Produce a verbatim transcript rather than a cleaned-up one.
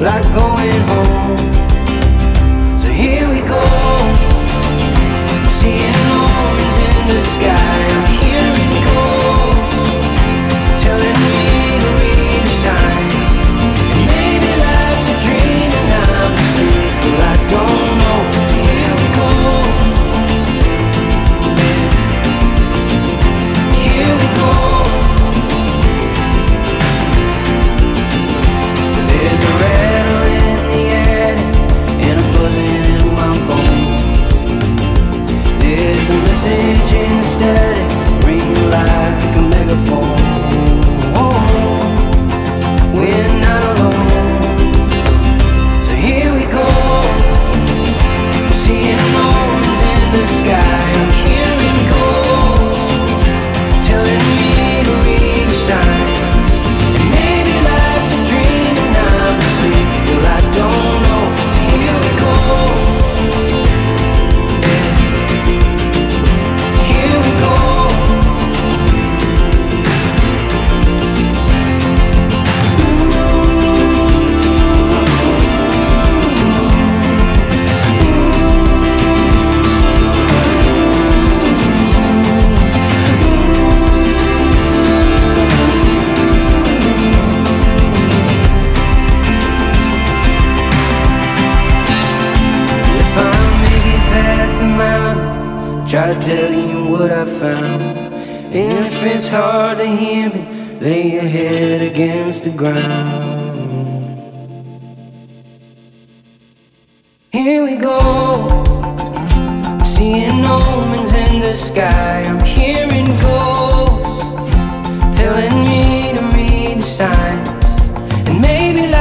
like going home. So here we go, seeing omens in the sky. I'm hearing ghosts telling me to read the signs. And maybe life's a dream and I'm asleep, but I don't know. So here we go, here we go. There's a rattle in the attic and a buzzing in my bones. There's a message in the static, ringing like a megaphone. We're not alone. So here we go, seeing omens in the sky. I'm hearing ghosts telling me to read the signs. And maybe life's a dream and I'm asleep, well I don't know. So here we go, here we go. If I make it past the mountain, try to tell you what I found. And if it's hard to hear me, lay your head against the ground. Here we go, seeing omens in the sky. I'm hearing ghosts telling me to read the signs. And maybe